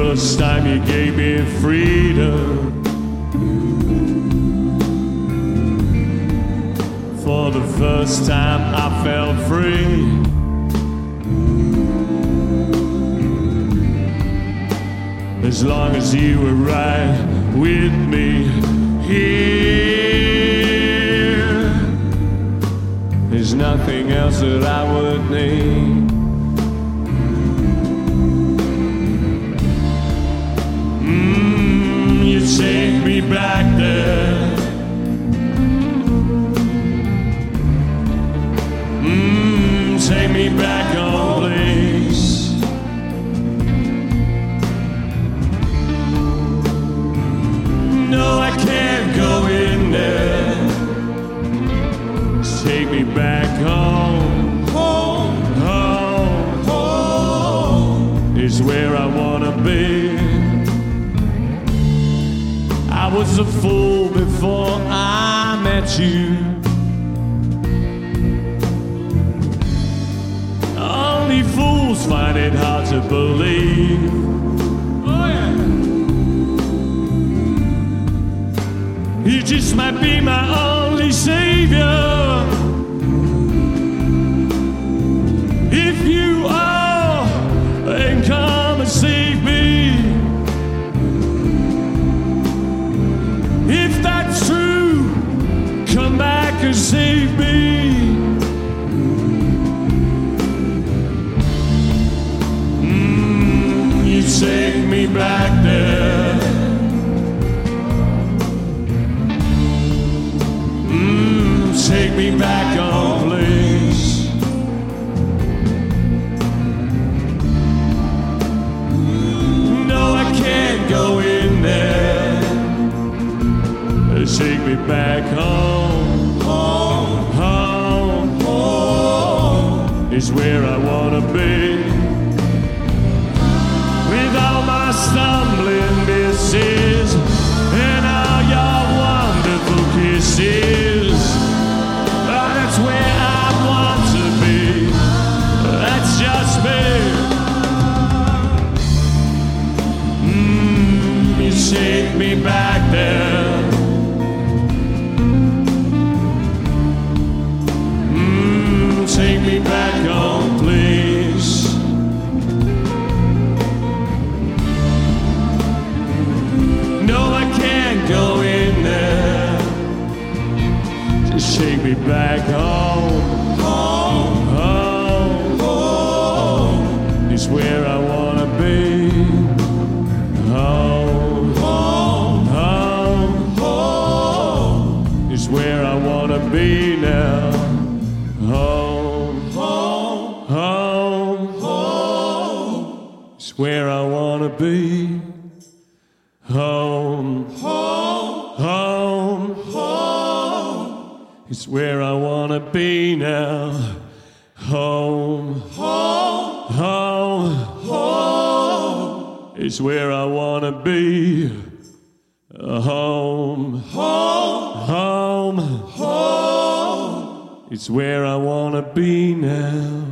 first time you gave me freedom. For the first time I felt free. As long as you were right with me here, there's nothing else that I would need. You take me back there. Take me back home, please. No, I can't go in there. Take me back home. Home, home, home is where I wanna be. I was a fool before I met you. Only fools find it hard to believe. Oh yeah. You just might be my only savior. If you are, then come and save me. If that's true, come back and save me. Take me back there. Take me back home, please. No, I can't go in there. Take me back home. Home, home, home is where I wanna be. With all my stumbling misses and all your wonderful kisses, that's where I want to be. That's just me. You take me back there. Take me back home, please. Go in there. Just take me back home. Home, home, home is where I wanna be. Home, home, home, home is where I wanna be now. Home, home, home, home is where I wanna be. Home, home, home, home is where I wanna be now. Home, home, home, home is where I wanna be. Home, home, home, home is where I wanna be now.